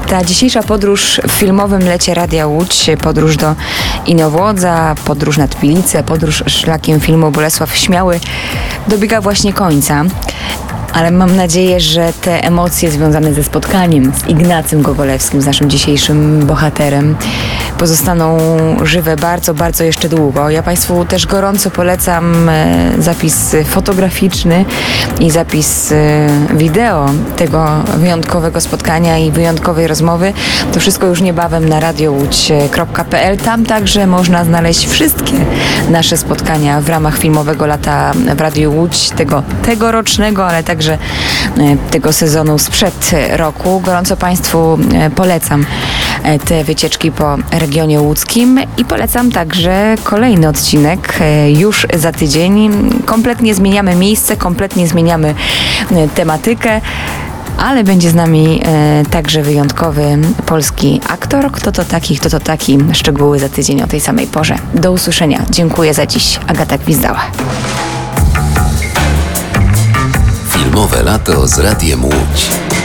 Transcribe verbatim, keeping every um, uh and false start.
Ta dzisiejsza podróż w filmowym lecie Radia Łódź, podróż do Inowłodza, podróż nad Pilicę, podróż szlakiem filmu Bolesław Śmiały dobiega właśnie końca. Ale mam nadzieję, że te emocje związane ze spotkaniem z Ignacym Gogolewskim, z naszym dzisiejszym bohaterem, pozostaną żywe bardzo, bardzo jeszcze długo. Ja Państwu też gorąco polecam zapis fotograficzny i zapis wideo tego wyjątkowego spotkania i wyjątkowej rozmowy. To wszystko już niebawem na radiowódź kropka pe el. Tam także można znaleźć wszystkie nasze spotkania w ramach filmowego lata w Radiu Łódź, tego tegorocznego, ale także tego sezonu sprzed roku. Gorąco Państwu polecam te wycieczki po regionie łódzkim i polecam także kolejny odcinek już za tydzień. Kompletnie zmieniamy miejsce, kompletnie zmieniamy tematykę, ale będzie z nami e, także wyjątkowy polski aktor. Kto to taki, kto to taki? Szczegóły za tydzień o tej samej porze. Do usłyszenia. Dziękuję za dziś. Agata Gwizdała. Filmowe lato z Radiem Łódź.